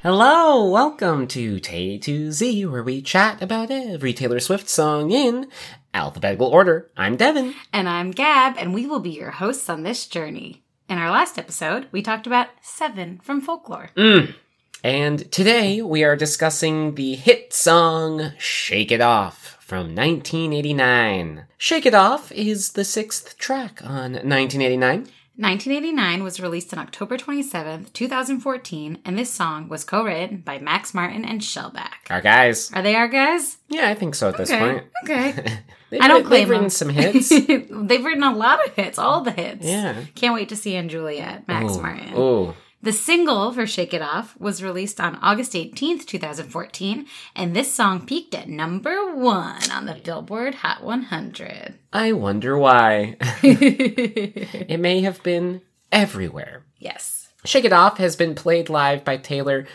Hello, welcome to Tay to Z, where we chat about every Taylor Swift song in alphabetical order. I'm Devin. And I'm Gab, and we will be your hosts on this journey. In our last episode, we talked about Seven from Folklore. And today we are discussing the hit song Shake It Off from 1989. Shake It Off is the sixth track on 1989. 1989 was released on October 27th, 2014, and this song was co-written by Max Martin and Shellback. Our guys. Are they our guys? Yeah, I think so at this point. Okay. I don't claim they've written some hits. They've written a lot of hits, all the hits. Yeah. Can't wait to see Anne Juliet, Max Martin. Ooh. The single for Shake It Off was released on August 18th, 2014, and this song peaked at number 1 on the Billboard Hot 100. I wonder why. It may have been everywhere. Yes. Shake It Off has been played live by Taylor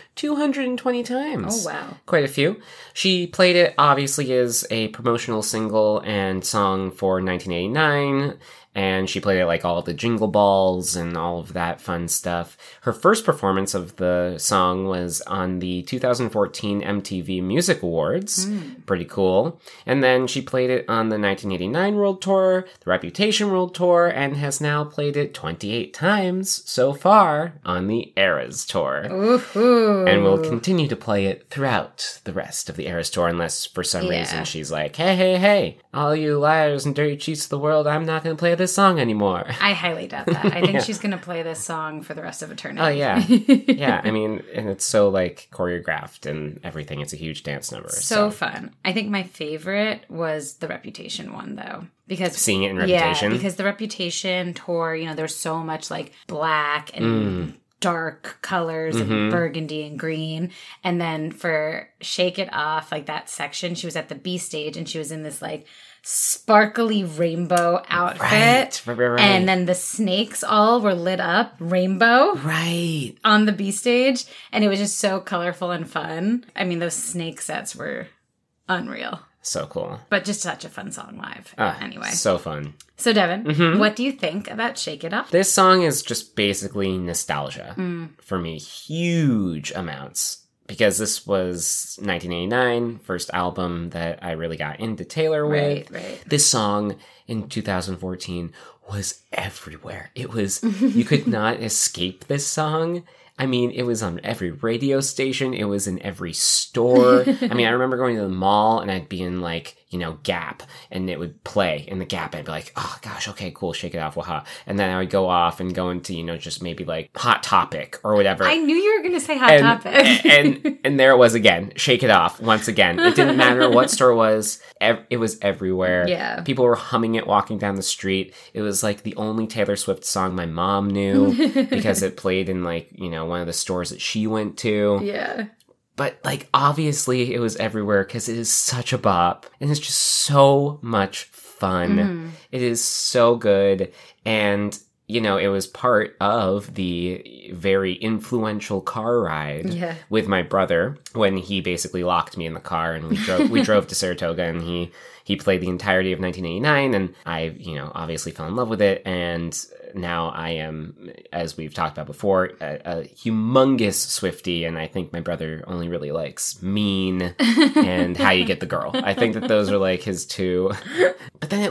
220 times. Oh, wow. Quite a few. She played it, obviously, as a promotional single and song for 1989, and she played it like all the jingle balls and all of that fun stuff. Her first performance of the song was on the 2014 MTV Music Awards. Pretty cool. And then she played it on the 1989 World Tour, the Reputation World Tour, and has now played it 28 times so far on the Eras Tour. Ooh. And will continue to play it throughout the rest of the Eras Tour unless for some reason she's like, hey, all you liars and dirty cheats of the world, I'm not going to play this song anymore. I highly doubt that. I think she's going to play this song for the rest of eternity. Oh, yeah. Yeah, I mean, and it's so, like, choreographed and everything. It's a huge dance number. So fun. I think my favorite was the Reputation one, though. Because seeing it in Reputation? Yeah, because the Reputation tour, there's so much, like, black and dark colors and burgundy and green. And then for Shake It Off, like, that section, she was at the B stage and she was in this, like, sparkly rainbow outfit. Right. And then the snakes all were lit up rainbow. Right. On the B stage. And it was just so colorful and fun. I mean, those snake sets were unreal. So cool. But just such a fun song live. Anyway. So fun. So, Devin, what do you think about Shake It Off? This song is just basically nostalgia for me. Huge amounts. Because this was 1989, first album that I really got into Taylor with. Right. This song in 2014 was everywhere. It was, you could not escape this song. I mean, it was on every radio station. It was in every store. I mean, I remember going to the mall and I'd be in like, Gap and it would play in the Gap. I'd be like, oh gosh, okay, cool, Shake It Off, waha. And then I would go off and go into, just maybe like Hot Topic or whatever. I knew you were going to say Hot Topic. and there it was again, Shake It Off once again. It didn't matter what store it was. It was everywhere. Yeah. People were humming it walking down the street. It was like the only Taylor Swift song my mom knew because it played in like, one of the stores that she went to. Yeah. But, like, obviously it was everywhere because it is such a bop. And it's just so much fun. It is so good. And, it was part of the very influential car ride with my brother when he basically locked me in the car and we drove to Saratoga and he played the entirety of 1989 and I, obviously fell in love with it. And now I am, as we've talked about before, a humongous Swiftie, and I think my brother only really likes Mean and How You Get the Girl. I think that those are like his two. But then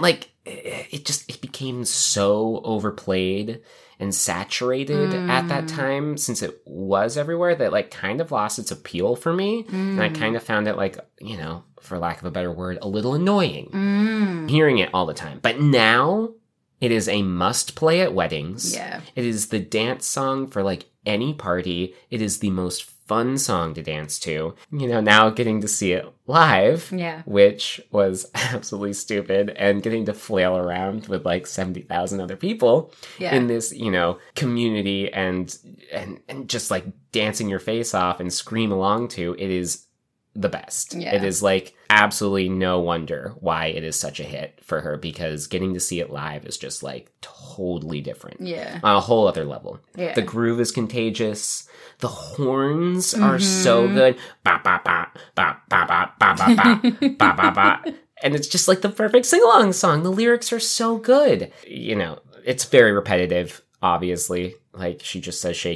it became so overplayed and saturated at that time since it was everywhere that like kind of lost its appeal for me. And I kind of found it like, for lack of a better word, a little annoying hearing it all the time. But now it is a must play at weddings. Yeah. It is the dance song for like any party. It is the most fun song to dance to. Now getting to see it live, which was absolutely stupid, and getting to flail around with like 70,000 other people in this, community and just like dancing your face off and scream along to, it is the best. Yeah. It is like absolutely no wonder why it is such a hit for her, because getting to see it live is just like totally different. Yeah. On a whole other level. Yeah. The groove is contagious. The horns are so good. Ba ba ba ba ba ba ba ba ba ba ba ba. And it's just like the perfect sing-along song. The lyrics are so good. It's very repetitive, obviously. Like, she just says shake it off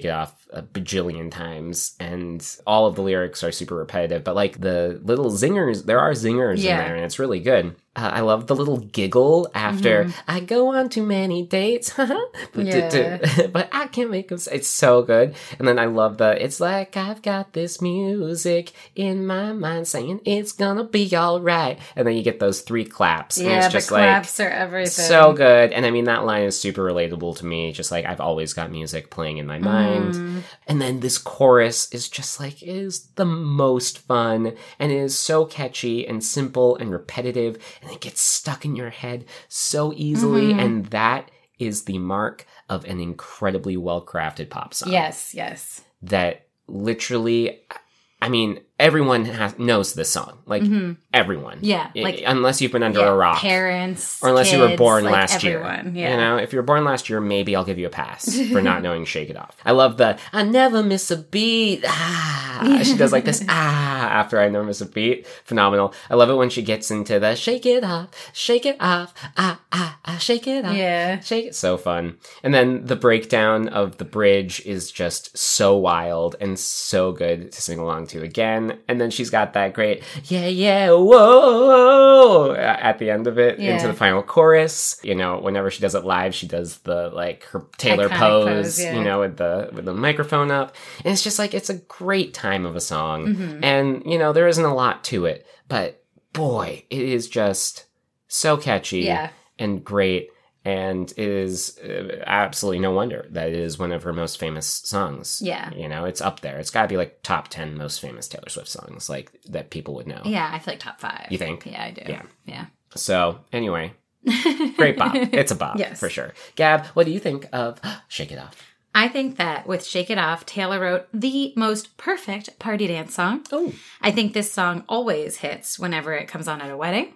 a bajillion times, and all of the lyrics are super repetitive, but like the little zingers, there are zingers in there, and it's really good. I love the little giggle after I go on too many dates, but I can't make them. It's so good. And then I love it's like I've got this music in my mind saying it's gonna be all right. And then you get those 3 claps. And it's just the claps are everything. So good. And I mean, that line is super relatable to me. Just like I've always got music playing in my mind. And then this chorus is just like, it is the most fun, and it is so catchy and simple and repetitive, and it gets stuck in your head so easily. And that is the mark of an incredibly well-crafted pop song. Yes. That literally, I mean, everyone knows this song. Like, everyone. Yeah. Like, unless you've been under a rock. Parents, or unless kids, you were born like last everyone. year. Yeah. You know, if you were born last year, maybe I'll give you a pass for not knowing Shake It Off. I love I never miss a beat. She does like this, after I never miss a beat. Phenomenal. I love it when she gets into the shake it off, shake it off, shake it off. Yeah. Shake it. So fun. And then the breakdown of the bridge is just so wild and so good to sing along to again. And then she's got that great, whoa, at the end of it, into the final chorus. You know, whenever she does it live, she does the, like, her Taylor iconic pose, yeah. you know, with the microphone up. And it's just like, it's a great time of a song. And, you know, there isn't a lot to it, but boy, it is just so catchy and great. And it is absolutely no wonder that it is one of her most famous songs. Yeah. You know, it's up there. It's got to be like top 10 most famous Taylor Swift songs, like, that people would know. Yeah, I feel like top 5. You think? Yeah, I do. Yeah. So, anyway, great bop. It's a bop, yes. for sure. Gab, what do you think of Shake It Off? I think that with Shake It Off, Taylor wrote the most perfect party dance song. Oh. I think this song always hits whenever it comes on at a wedding.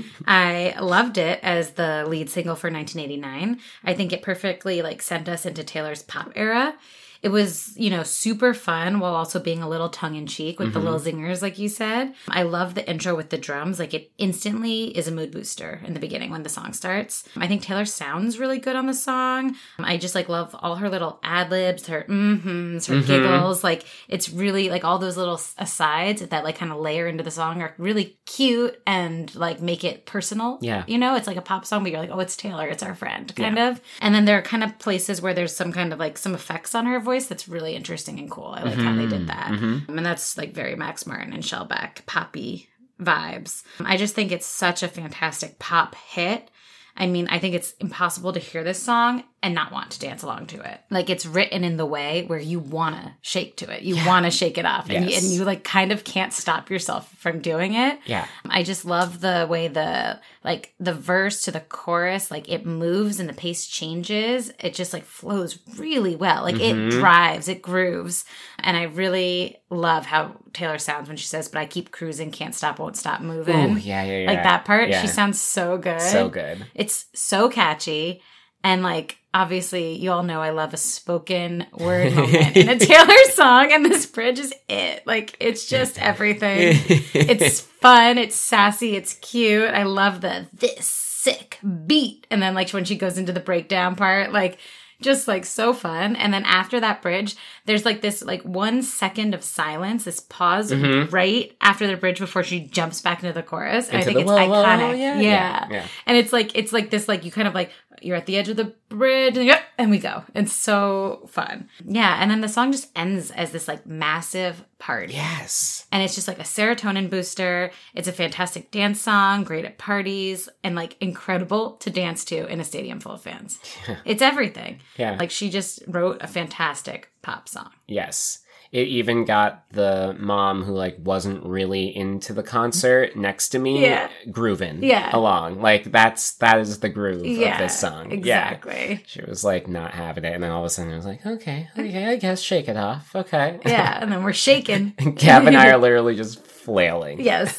I loved it as the lead single for 1989. I think it perfectly sent us into Taylor's pop era. It was, you know, super fun while also being a little tongue-in-cheek with the little zingers, like you said. I love the intro with the drums. Like, it instantly is a mood booster in the beginning when the song starts. I think Taylor sounds really good on the song. I just, love all her little ad-libs, her her giggles. Like, it's really, all those little asides that, kind of layer into the song are really cute and, make it personal. Yeah. You know, it's like a pop song, but you're like, oh, it's Taylor. It's our friend, kind of. And then there are kind of places where there's some kind of, some effects on her voice that's really interesting and cool. I like how they did that. And that's very Max Martin and Shellback poppy vibes. I just think it's such a fantastic pop hit. I mean, I think it's impossible to hear this song and not want to dance along to it. It's written in the way where you want to shake to it. You want to shake it off. And you kind of can't stop yourself from doing it. Yeah. I just love the way the verse to the chorus, it moves and the pace changes. It just flows really well. It drives, it grooves. And I really love how Taylor sounds when she says, but I keep cruising, can't stop, won't stop moving. Ooh, yeah. That part, yeah. she sounds so good. So good. It's so catchy. And obviously, you all know I love a spoken word moment in a Taylor song, and this bridge is it. It's just everything. It's fun, it's sassy, it's cute. I love this sick beat. And then when she goes into the breakdown part, just so fun. And then after that bridge, there's this 1 second of silence, this pause right after the bridge before she jumps back into the chorus. And I think it's iconic. Yeah. And it's this you kind of you're at the edge of the bridge and we go. It's so fun. Yeah. And then the song just ends as this massive party. Yes. And it's just a serotonin booster. It's a fantastic dance song, great at parties, and incredible to dance to in a stadium full of fans. Yeah. It's everything. Yeah. She just wrote a fantastic pop song. Yes. It even got the mom who wasn't really into the concert next to me grooving along. That is the groove of this song. Exactly. Yeah. She was not having it, and then all of a sudden I was like, okay, I guess shake it off. Okay. Yeah, and then we're shaking. And Gab and I are literally just flailing. Yes.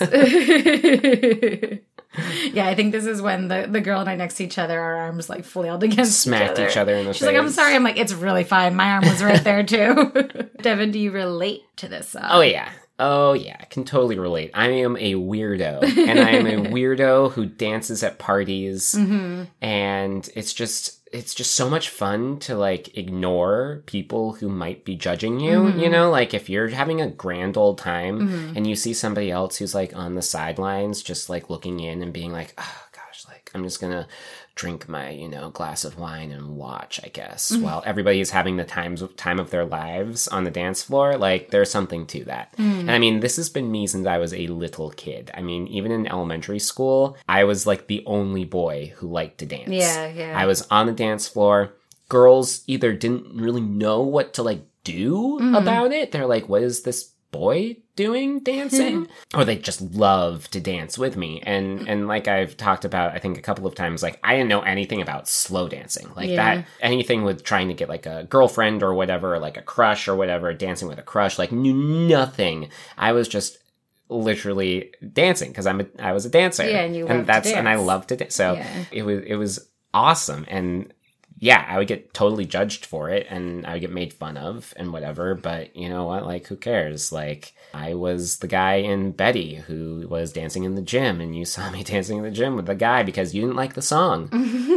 Yeah, I think this is when the girl and I next to each other, our arms flailed against smacked each other in the face. She's like, I'm sorry. I'm like, it's really fine. My arm was right there too. Devin, do you relate to this song? Oh yeah, I can totally relate. I am a weirdo, and I am a weirdo who dances at parties, and it's just it's just so much fun to like ignore people who might be judging you, you know, like if you're having a grand old time and you see somebody else who's like on the sidelines, just like looking in and being like, oh gosh, like I'm just gonna drink my, you know, glass of wine and watch, I guess, while everybody is having the time of their lives on the dance floor. Like, there's something to that. And I mean, this has been me since I was a little kid. I mean, even in elementary school, I was like the only boy who liked to dance. Yeah. I was on the dance floor. Girls either didn't really know what to like do about it. They're like, what is this boy doing dancing? Or they just love to dance with me. And like I've talked about, I think a couple of times, like I didn't know anything about slow dancing. Like that, anything with trying to get like a girlfriend or whatever, or like a crush or whatever, dancing with a crush, like knew nothing. I was just literally dancing because I was a dancer. Yeah, and you loved to dance. And I loved to dance. So it was awesome. And yeah, I would get totally judged for it and I would get made fun of and whatever, but you know what, like who cares? Like I was the guy in Betty who was dancing in the gym and you saw me dancing in the gym with the guy because you didn't like the song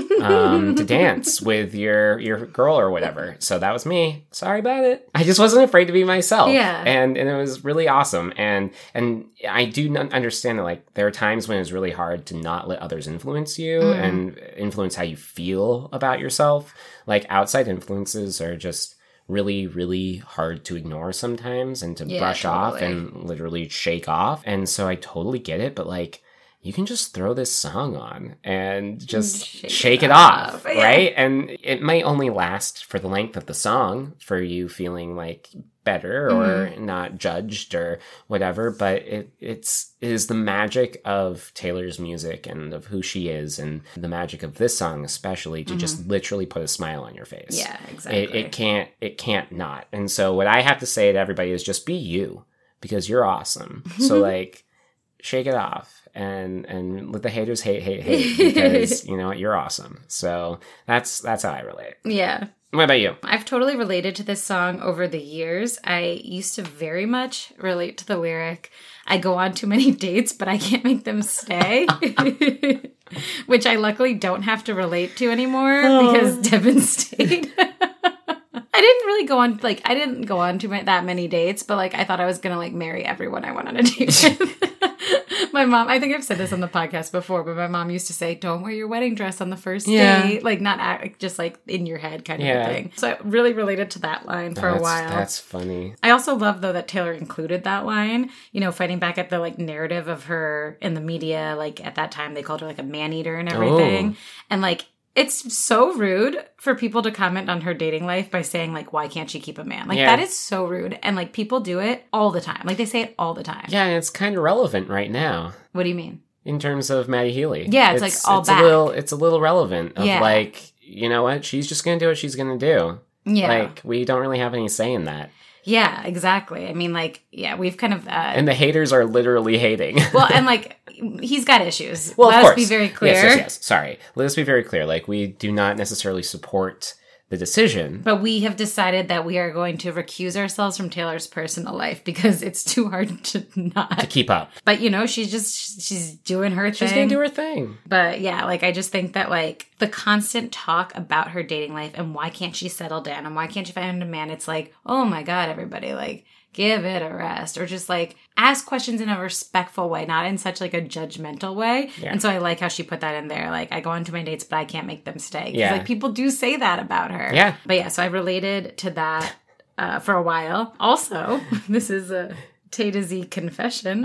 to dance with your girl or whatever. So that was me. Sorry about it. I just wasn't afraid to be myself. Yeah. And it was really awesome. And I do understand that like there are times when it's really hard to not let others influence you and influence how you feel about yourself. Like outside influences are just really, really hard to ignore sometimes and to brush off and literally shake off. And so I totally get it, but like you can just throw this song on and just shake it off, right? And it might only last for the length of the song for you feeling like better or not judged or whatever, but it is the magic of Taylor's music and of who she is and the magic of this song especially to just literally put a smile on your face. Yeah, exactly. It can't not. And so what I have to say to everybody is just be you because you're awesome. So like shake it off. And let the haters hate because you know what, you're awesome. So that's how I relate. Yeah. What about you? I've totally related to this song over the years. I used to very much relate to the lyric, I go on too many dates, but I can't make them stay. Which I luckily don't have to relate to anymore because Devin stayed. I didn't go on that many dates, but like I thought I was gonna like marry everyone I went on a date with. My mom, I think I've said this on the podcast before, but my mom used to say, don't wear your wedding dress on the first date. Like not just like in your head kind of a thing. So I really related to that line for a while. That's funny. I also love though that Taylor included that line, you know, fighting back at the like narrative of her in the media. Like at that time they called her like a man-eater and everything. And like, it's so rude for people to comment on her dating life by saying, like, why can't she keep a man? Like, that is so rude. And, like, people do it all the time. Like, they say it all the time. Yeah, and it's kind of relevant right now. What do you mean? In terms of Maddie Healy. Yeah, it's like all back. It's a little relevant of, like, you know what? She's just going to do what she's going to do. Yeah. Like, we don't really have any say in that. Yeah, exactly. I mean, like, yeah, we've kind of... and the haters are literally hating. Well, and, like, he's got issues. Well, Let of course. us be very clear. Yes. Sorry. Let us be very clear. Like, we do not necessarily support the decision. But we have decided that we are going to recuse ourselves from Taylor's personal life because it's too hard to not... to keep up. But, you know, she's doing her thing. She's going to do her thing. But, yeah, like, I just think that, like, the constant talk about her dating life and why can't she settle down and why can't she find a man, it's like, oh, my God, everybody, like... give it a rest, or just like ask questions in a respectful way, not in such like a judgmental way. Yeah. And so I like how she put that in there. Like, I go on to my dates, but I can't make them stay. Yeah. Like people do say that about her. Yeah. But yeah, so I related to that for a while. Also, this is a Tay to Z confession.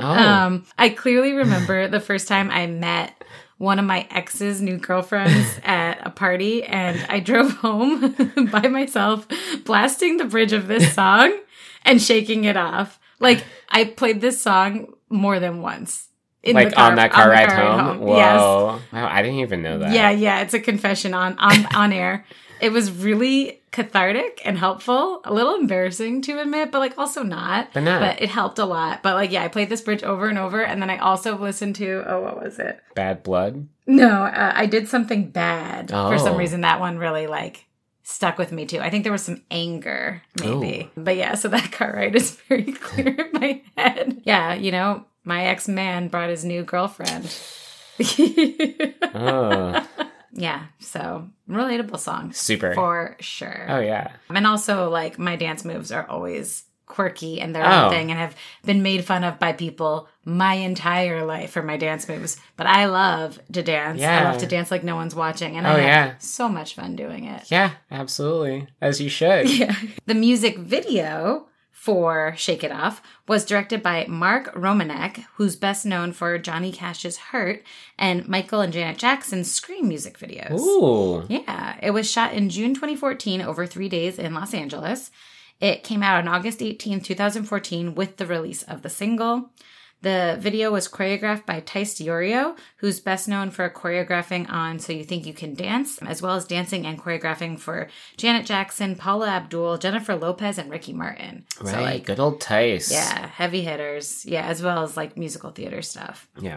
I clearly remember the first time I met one of my ex's new girlfriends at a party, and I drove home by myself, blasting the bridge of this song. And shaking it off. Like, I played this song more than once. Like the car, on that car ride home? Whoa. Yes. Wow, I didn't even know that. Yeah, it's a confession on air. It was really cathartic and helpful. A little embarrassing to admit, but like also not. But it helped a lot. But like, yeah, I played this bridge over and over. And then I also listened to, what was it? Bad Blood? No, I Did Something Bad. For some reason, that one really like... stuck with me too. I think there was some anger, maybe. Ooh. But yeah, so that car ride is very clear in my head. Yeah, you know, my ex-man brought his new girlfriend. Yeah. So relatable song. Super. For sure. Oh, yeah. And also, like, my dance moves are always quirky and their own thing and have been made fun of by people my entire life for my dance moves. But I love to dance. Yeah. I love to dance like no one's watching. And I have so much fun doing it. Yeah, absolutely. As you should. Yeah. The music video for Shake It Off was directed by Mark Romanek, who's best known for Johnny Cash's Hurt and Michael and Janet Jackson's Scream music videos. Ooh. Yeah. It was shot in June 2014 over 3 days in Los Angeles. It came out on August 18, 2014 with the release of the single. The video was choreographed by Tice Diorio, who's best known for choreographing on So You Think You Can Dance, as well as dancing and choreographing for Janet Jackson, Paula Abdul, Jennifer Lopez, and Ricky Martin. Right, So, like, good old Tice. yeah, heavy hitters. Yeah, as well as like musical theater stuff. Yeah.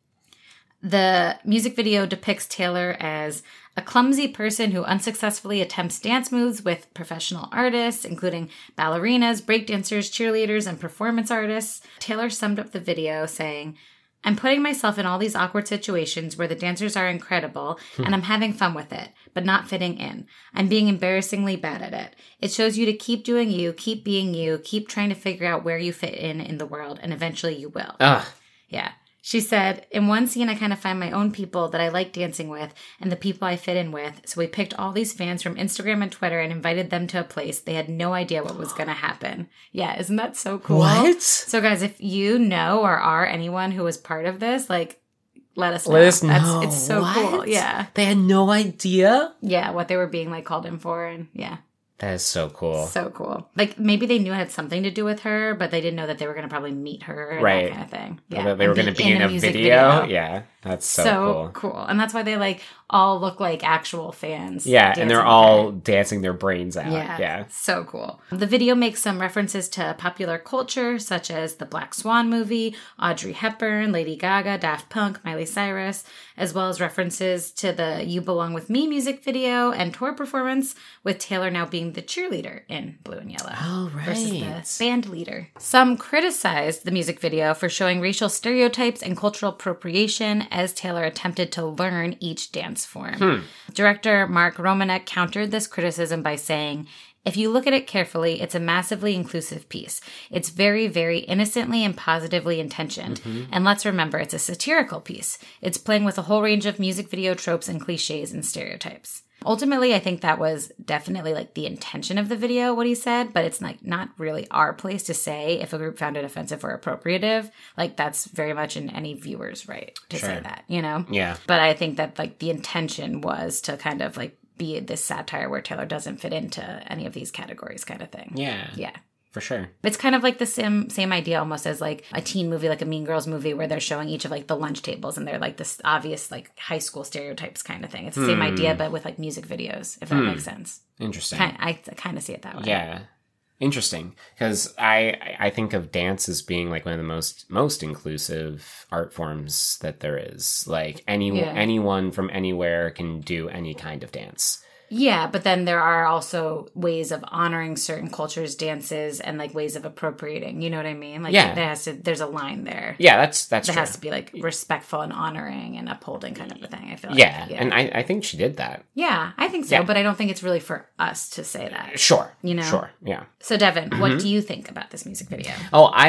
The music video depicts Taylor as a clumsy person who unsuccessfully attempts dance moves with professional artists, including ballerinas, breakdancers, cheerleaders, and performance artists. Taylor summed up the video saying, "I'm putting myself in all these awkward situations where the dancers are incredible, and I'm having fun with it, but not fitting in. I'm being embarrassingly bad at it. It shows you to keep doing you, keep being you, keep trying to figure out where you fit in the world, and eventually you will." Ugh. Yeah. She said, "In one scene, I kind of find my own people that I like dancing with and the people I fit in with. So we picked all these fans from Instagram and Twitter and invited them to a place. They had no idea what was going to happen." Yeah, isn't that so cool? What? So guys, if you know or are anyone who was part of this, like, let us know. Let us know. It's so What? cool. Yeah. They had no idea? Yeah, what they were being, like, called in for. And yeah. That is so cool. So cool. Like, maybe they knew it had something to do with her, but they didn't know that they were going to probably meet her and Right. that kind of thing. Or Yeah. that they were going to be in a music video. Yeah, that's so cool. cool. And that's why they, like, all look like actual fans. Yeah, and dancing they're with all her. dancing their brains out. Yeah. Yeah. So cool. The video makes some references to popular culture, such as the Black Swan movie, Audrey Hepburn, Lady Gaga, Daft Punk, Miley Cyrus, as well as references to the You Belong With Me music video and tour performance, with Taylor now being the cheerleader in Blue and Yellow. Oh, right. Versus the band leader. Some criticized the music video for showing racial stereotypes and cultural appropriation as Taylor attempted to learn each dance form. Director Mark Romanek countered this criticism by saying, "If you look at it carefully, it's a massively inclusive piece. It's very, very innocently and positively intentioned. And let's remember, it's a satirical piece. It's playing with a whole range of music video tropes and cliches and stereotypes." Ultimately, I think that was definitely like the intention of the video, what he said, but it's like not really our place to say if a group found it offensive or appropriative. Like, that's very much in any viewer's right to say that, you know? Yeah. But I think that like the intention was to kind of like be this satire where Taylor doesn't fit into any of these categories kind of thing. Yeah. Yeah. For sure. It's kind of like the same idea almost as like a teen movie, like a Mean Girls movie, where they're showing each of like the lunch tables and they're like this obvious like high school stereotypes kind of thing. It's the same idea, but with like music videos, if that makes sense. Interesting. I kind of see it that way. Yeah. Interesting. Because I think of dance as being like one of the most inclusive art forms that there is. Like anyone from anywhere can do any kind of dance. Yeah, but then there are also ways of honoring certain cultures' dances and like ways of appropriating. You know what I mean? Like, there's a line there. Yeah, that's That true. has to be like respectful and honoring and upholding kind of a thing. I feel like. Yeah, and I think she did that. Yeah, I think so, Yeah. but I don't think it's really for us to say that. Sure. You know? Sure. Yeah. So, Devin, what do you think about this music video? Oh, I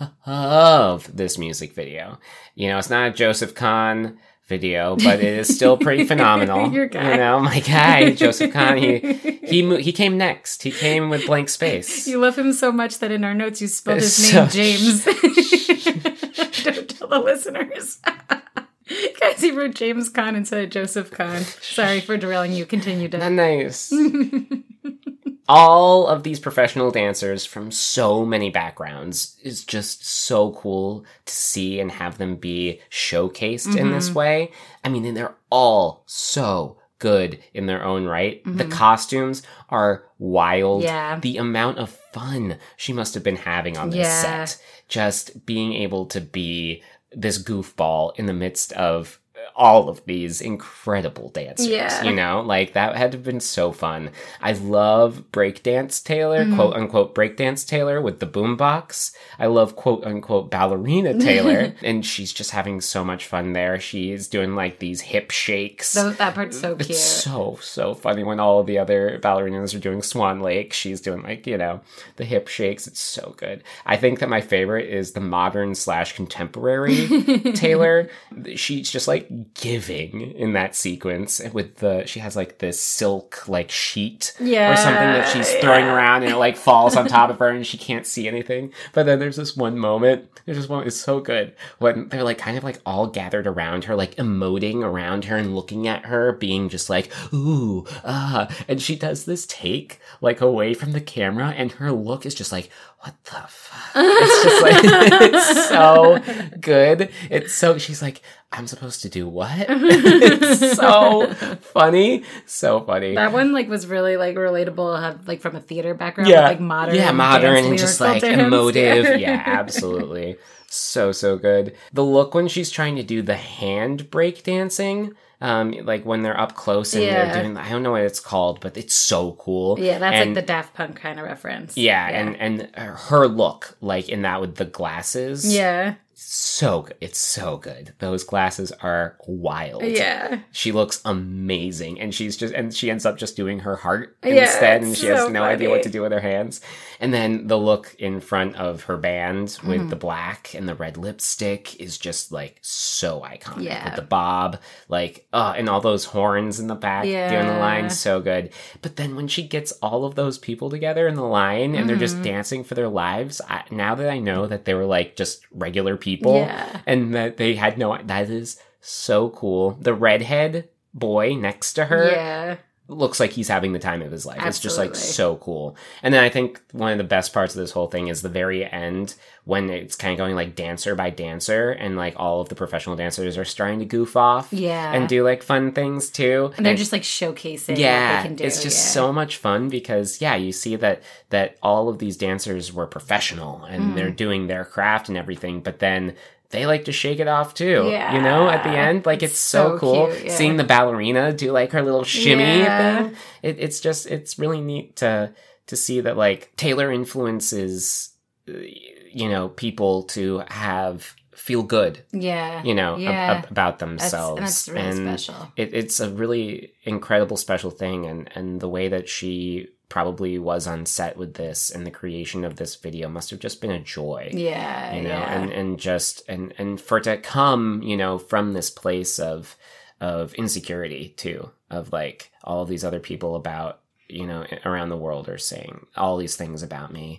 love this music video. You know, it's not a Joseph Kahn video, but it is still pretty phenomenal. Your guy. You know, my guy, Joseph Kahn, he came next. He came with Blank Space. You love him so much that in our notes you spelled his It's name so- James. Don't tell the listeners. Guys, he wrote James Caan instead of Joseph Kahn. Sorry for derailing you. Continue, Devin. Nice. All of these professional dancers from so many backgrounds is just so cool to see and have them be showcased in this way. I mean, and they're all so good in their own right. The costumes are wild. Yeah. The amount of fun she must have been having on this set. Just being able to be this goofball in the midst of all of these incredible dancers. Yeah. You know, like that had to have been so fun. I love breakdance Taylor, quote unquote breakdance Taylor with the boombox. I love quote unquote ballerina Taylor, and she's just having so much fun there. She's doing like these hip shakes. That part's so cute. It's so funny when all of the other ballerinas are doing Swan Lake. She's doing like, you know, the hip shakes. It's so good. I think that my favorite is the modern / contemporary Taylor. She's just like giving in that sequence with she has like this silk like sheet or something that she's throwing around, and it like falls on top of her and she can't see anything. But then there's this one moment, it's so good, when they're like kind of like all gathered around her, like emoting around her and looking at her, being just like, ooh, and she does this take like away from the camera, and her look is just like, what the fuck? It's just like, it's so good. It's so, she's like, I'm supposed to do what? It's so funny. So funny. That one like was really like relatable, like from a theater background, Yeah. with, like modern. Yeah, modern and just like dance. emotive. Yeah, absolutely. So good. The look when she's trying to do the hand break dancing, like when they're up close and they're doing, I don't know what it's called, but it's so cool. Yeah, that's like the Daft Punk kind of reference. Yeah, and her look, like in that with the glasses. Yeah. So good. It's so good. Those glasses are wild. Yeah. She looks amazing. And she ends up just doing her heart instead. And she has no idea what to do with her hands. And then the look in front of her band with the black and the red lipstick is just like so iconic. Yeah. With the bob, like, and all those horns in the back doing the line. So good. But then when she gets all of those people together in the line and they're just dancing for their lives, now that I know that they were like just regular people and that they had that is so cool. The redhead boy next to her looks like he's having the time of his life. Absolutely. It's just like so cool. And then I think one of the best parts of this whole thing is the very end when it's kind of going like dancer by dancer and like all of the professional dancers are starting to goof off and do like fun things too. And they're just like showcasing what they can do. It's just so much fun because you see that all of these dancers were professional and they're doing their craft and everything, but then they like to shake it off too, you know, at the end. Like, it's so cool. Cute, seeing the ballerina do like her little shimmy thing. It's really neat to see that like Taylor influences, you know, people to feel good. You know, about themselves. That's really special. It's a really incredible special thing. And the way that she probably was on set with this and the creation of this video must have just been a joy. You know, and for it to come, you know, from this place of insecurity too, of like all of these other people about, you know, around the world are saying all these things about me.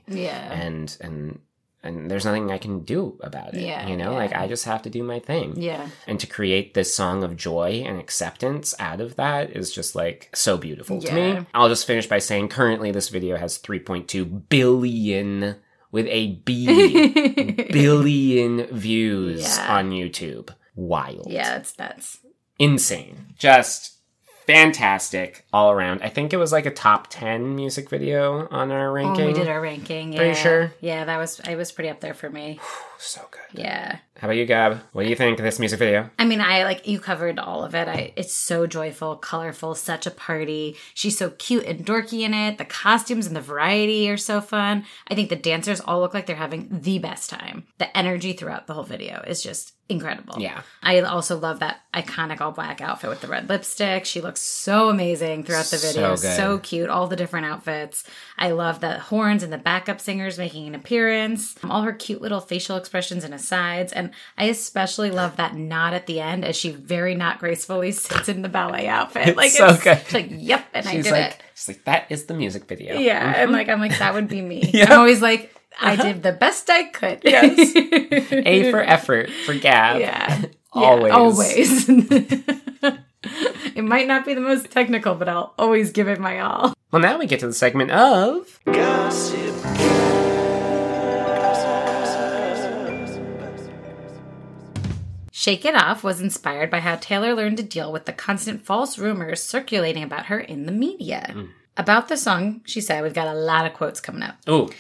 And there's nothing I can do about it. You know, like I just have to do my thing. And to create this song of joy and acceptance out of that is just like so beautiful to me. I'll just finish by saying currently this video has 3.2 billion with a B billion views on YouTube. Wild. Yeah, that's insane. Just fantastic all around. I think it was like a top 10 music video on our ranking. Oh, we did our ranking. Pretty sure. Yeah, it was pretty up there for me. So good. Yeah. How about you, Gab? What do you think of this music video? I mean, you covered all of it. It's so joyful, colorful, such a party. She's so cute and dorky in it. The costumes and the variety are so fun. I think the dancers all look like they're having the best time. The energy throughout the whole video is just incredible. Yeah. I also love that iconic all black outfit with the red lipstick. She looks so amazing throughout the video. So cute. All the different outfits. I love the horns and the backup singers making an appearance. All her cute little facial expressions and asides. And I especially love that nod at the end as she very not gracefully sits in the ballet outfit. Like, it's so good. She's like, yep, and I did it. She's like, that is the music video. Yeah, and like I'm like, that would be me. I'm always like, I did the best I could. Yes. A for effort for Gab. Yeah. Always. It might not be the most technical, but I'll always give it my all. Well, now we get to the segment of Gossip. Shake It Off was inspired by how Taylor learned to deal with the constant false rumors circulating about her in the media. About the song, she said, we've got a lot of quotes coming up. Ooh.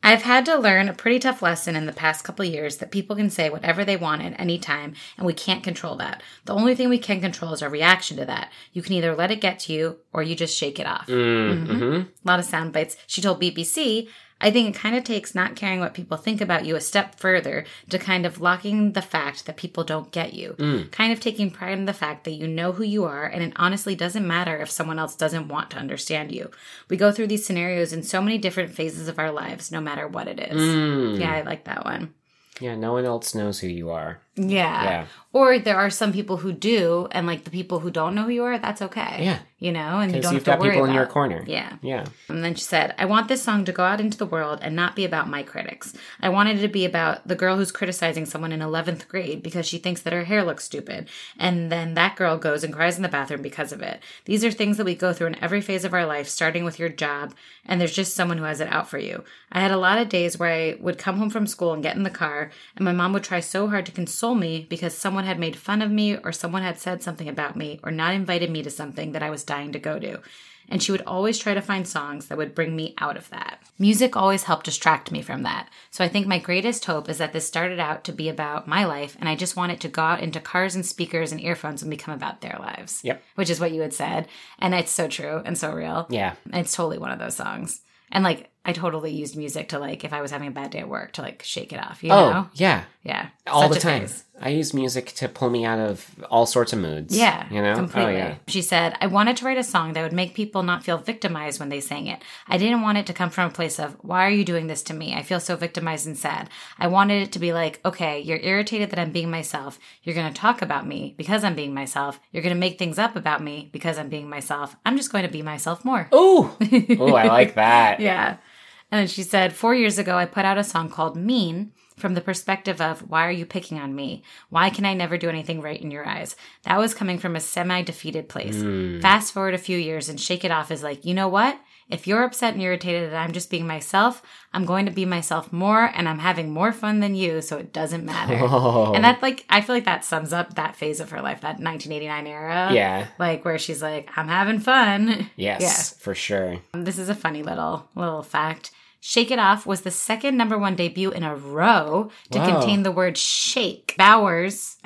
I've had to learn a pretty tough lesson in the past couple of years that people can say whatever they want at any time, and we can't control that. The only thing we can control is our reaction to that. You can either let it get to you, or you just shake it off. A lot of sound bites. She told BBC, I think it kind of takes not caring what people think about you a step further to kind of locking the fact that people don't get you. Kind of taking pride in the fact that you know who you are, and it honestly doesn't matter if someone else doesn't want to understand you. We go through these scenarios in so many different phases of our lives, no matter what it is. Yeah, I like that one. Yeah, no one else knows who you are. Yeah. Or there are some people who do, and like the people who don't know who you are, that's okay. Yeah. You know, and you don't have you've to got worry people about in your corner. Yeah. Yeah. And then she said, I want this song to go out into the world and not be about my critics. I wanted it to be about the girl who's criticizing someone in 11th grade because she thinks that her hair looks stupid. And then that girl goes and cries in the bathroom because of it. These are things that we go through in every phase of our life, starting with your job, and there's just someone who has it out for you. I had a lot of days where I would come home from school and get in the car, and my mom would try so hard to console me because someone had made fun of me, or someone had said something about me, or not invited me to something that I was dying to go to. And she would always try to find songs that would bring me out of that. Music always helped distract me from that. So I think my greatest hope is that this started out to be about my life, and I just want it to go out into cars and speakers and earphones and become about their lives. Yep. Which is what you had said. And it's so true and so real. Yeah. And it's totally one of those songs. And like, I totally used music to like, if I was having a bad day at work, to like shake it off, you know? Yeah. Yeah. All the time. I use music to pull me out of all sorts of moods. Yeah. You know? Completely. Oh, yeah. She said, I wanted to write a song that would make people not feel victimized when they sang it. I didn't want it to come from a place of, why are you doing this to me? I feel so victimized and sad. I wanted it to be like, okay, you're irritated that I'm being myself. You're going to talk about me because I'm being myself. You're going to make things up about me because I'm being myself. I'm just going to be myself more. Ooh. Ooh, I like that. Yeah. And then she said, 4 years ago, I put out a song called Mean from the perspective of, why are you picking on me? Why can I never do anything right in your eyes? That was coming from a semi-defeated place. Fast forward a few years and Shake It Off is like, you know what? If you're upset and irritated that I'm just being myself, I'm going to be myself more, and I'm having more fun than you, so it doesn't matter. Oh. And that, like, I feel like that sums up that phase of her life, that 1989 era. Yeah. Like, where she's like, I'm having fun. Yes, for sure. This is a funny little fact. Shake It Off was the second #1 debut in a row to contain the word shake. Bowers,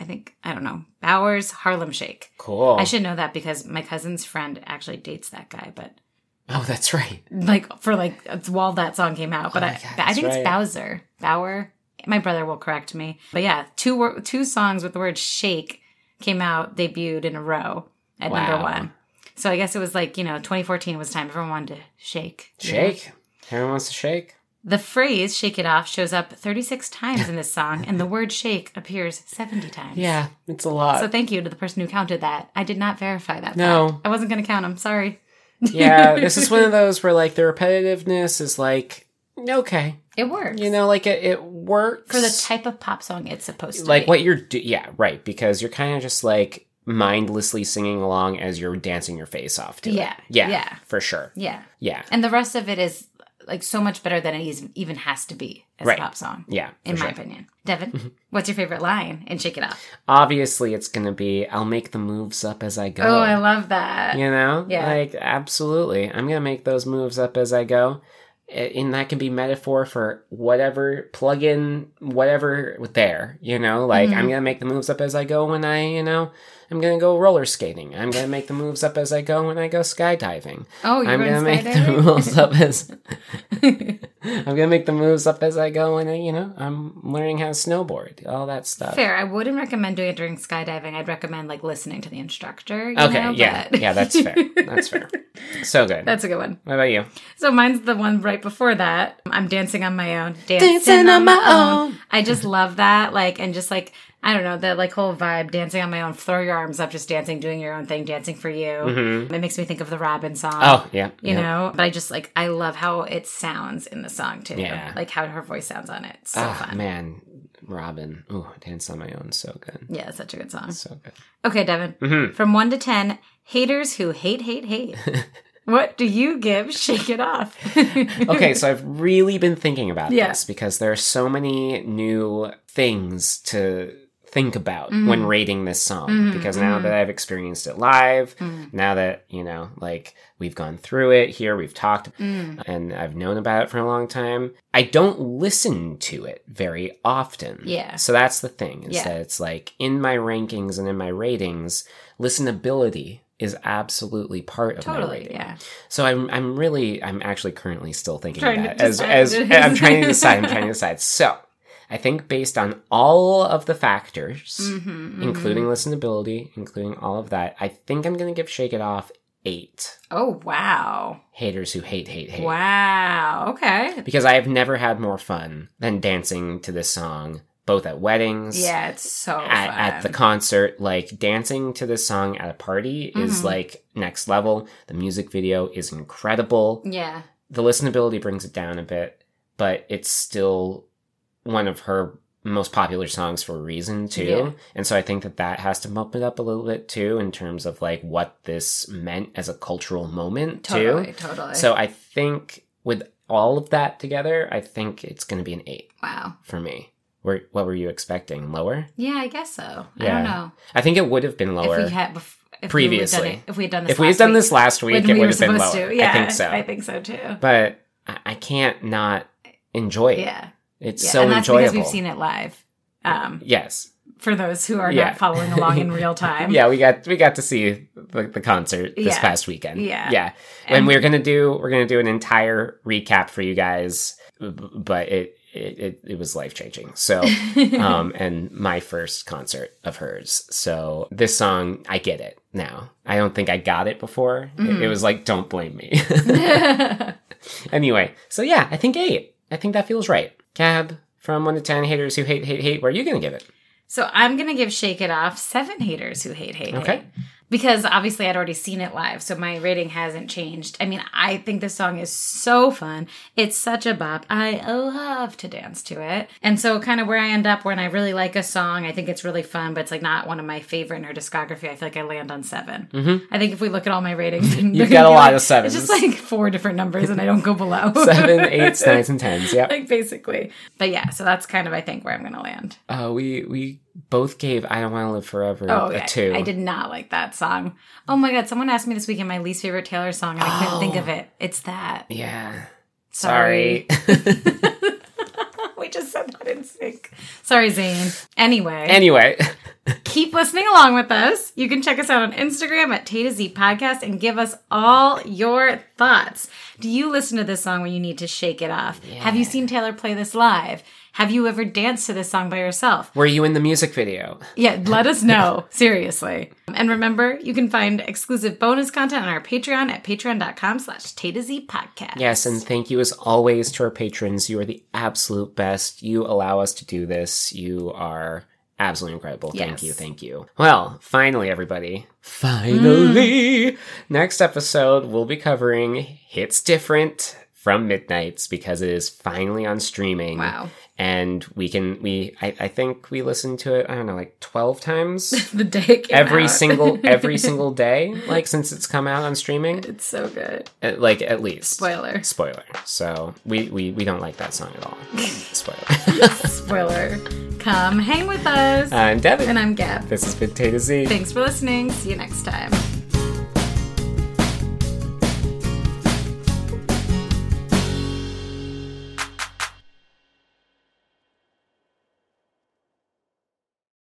Bowers Harlem Shake. Cool. I should know that because my cousin's friend actually dates that guy, but Oh, that's right. it's while that song came out. But I think it's Bowser. Bower. My brother will correct me. But yeah, two songs with the word shake came out, debuted in a row at #1. So I guess it was 2014 was time. Everyone wanted to shake. Shake? Yeah. Everyone wants to shake? The phrase Shake It Off shows up 36 times in this song, and the word shake appears 70 times. Yeah, it's a lot. So thank you to the person who counted that. I did not verify that. No. fact. I wasn't going to count them. Sorry. Yeah, this is one of those where the repetitiveness is okay. It works. It works. For the type of pop song it's supposed to be. Like what you're yeah, right, because you're kind of just mindlessly singing along as you're dancing your face off to it. Yeah, for sure. Yeah. Yeah. And the rest of it is so much better than it even has to be as a pop song. Yeah. In my opinion. Devin, what's your favorite line in Shake It Off? Obviously, it's going to be, I'll make the moves up as I go. Oh, I love that. You know? Yeah. Absolutely. I'm going to make those moves up as I go. And that can be metaphor for whatever, plug in whatever there, I'm going to make the moves up as I go when I'm going to go roller skating. I'm going to make the moves up as I go when I go skydiving. Oh, you're going to make the moves up as I'm going to make the moves up as I go when I'm learning how to snowboard, all that stuff. Fair. I wouldn't recommend doing it during skydiving. I'd recommend listening to the instructor. Yeah, that's fair. That's fair. So good. That's a good one. What about you? So mine's the one right before that. I'm dancing on my own. Dancing on my own. I just love that. And just I don't know, that whole vibe, dancing on my own, throw your arms up, just dancing, doing your own thing, dancing for you. Mm-hmm. It makes me think of the Robin song. Oh, yeah. You know? But I just, I love how it sounds in the song, too. Yeah. How her voice sounds on it. So fun. Man, Robin. Ooh, Dance on My Own, so good. Yeah, it's such a good song. So good. Okay, Devin. From 1 to 10, haters who hate. What do you give Shake It Off? Okay, so I've really been thinking about this because there are so many new things to think about when rating this song, because now that I've experienced it live, now that, you know, like we've gone through it here, we've talked and I've known about it for a long time, I don't listen to it very often. Yeah. So that's the thing, is that it's like in my rankings and in my ratings, listenability is absolutely part of my rating. Yeah. So I'm actually currently still thinking Trying about to it as decide. I'm trying to decide. So I think based on all of the factors, including listenability, including all of that, I think I'm going to give Shake It Off 8. Oh, wow. Haters who hate. Wow. Okay. Because I have never had more fun than dancing to this song, both at weddings. Yeah, it's so fun. At the concert. Like, dancing to this song at a party is like next level. The music video is incredible. Yeah. The listenability brings it down a bit, but it's still one of her most popular songs for a reason too. Yeah. And so I think that has to bump it up a little bit too, in terms of like what this meant as a cultural moment too. Totally. So I think with all of that together, I think it's going to be an 8. Wow. For me. What were you expecting? Lower? Yeah, I guess so. I Yeah. don't know. I think it would have been lower. If we had previously. if we had done this if we had done this last week, when it we would were have been supposed lower. to. Yeah, I think so. I think so too. But I can't not enjoy it. Yeah. It's Yeah, so and that's enjoyable. because we've seen it live. Yes. For those who are Yeah. not following along in real time. Yeah, we got to see the concert this Yeah. past weekend. Yeah. Yeah. And we're gonna do an entire recap for you guys, but it was life changing. So and my first concert of hers. So this song, I get it now. I don't think I got it before. It was like, don't blame me. Anyway, so yeah, I think 8. I think that feels right. Cab, from 1 to 10 haters who hate, where are you gonna give it? So I'm going to give Shake It Off 7 haters who hate. Okay. Because obviously I'd already seen it live, so my rating hasn't changed. I mean, I think this song is so fun. It's such a bop. I love to dance to it. And so kind of where I end up when I really like a song, I think it's really fun, but it's like not one of my favorite in her discography. I feel like I land on 7. I think if we look at all my ratings, You've got a lot of 7s. It's just like 4 different numbers and I don't go below. 7, 8s, 9s, and 10s. Yeah. Like basically. But yeah, so that's kind of, I think, where I'm going to land. We both gave I Don't Want to Live Forever a 2. I did not like that song. Oh my God, someone asked me this weekend my least favorite Taylor song, and I couldn't think of it. It's that. Yeah. Sorry. We just said that in sync. Sorry, Zane. Anyway. Keep listening along with us. You can check us out on Instagram at Tay to Z Podcast and give us all your thoughts. Do you listen to this song when you need to shake it off? Yeah. Have you seen Taylor play this live? Have you ever danced to this song by yourself? Were you in the music video? Yeah, let us know. Seriously. And remember, you can find exclusive bonus content on our Patreon at patreon.com/Tay to Z Podcast. Yes, and thank you as always to our patrons. You are the absolute best. You allow us to do this. You are absolutely incredible. Yes. Thank you. Well, finally, everybody. Finally! Next episode, we'll be covering Hits Different from Midnights, because it is finally on streaming. Wow. And I think we listened to it, I don't know, like 12 times? The day it came every out. single day, like, since it's come out on streaming. It's so good. Like, at least. Spoiler. So, we don't like that song at all. Spoiler. Spoiler. Come hang with us. I'm Devin. And I'm Gab. This has been Tay to Z. Thanks for listening. See you next time.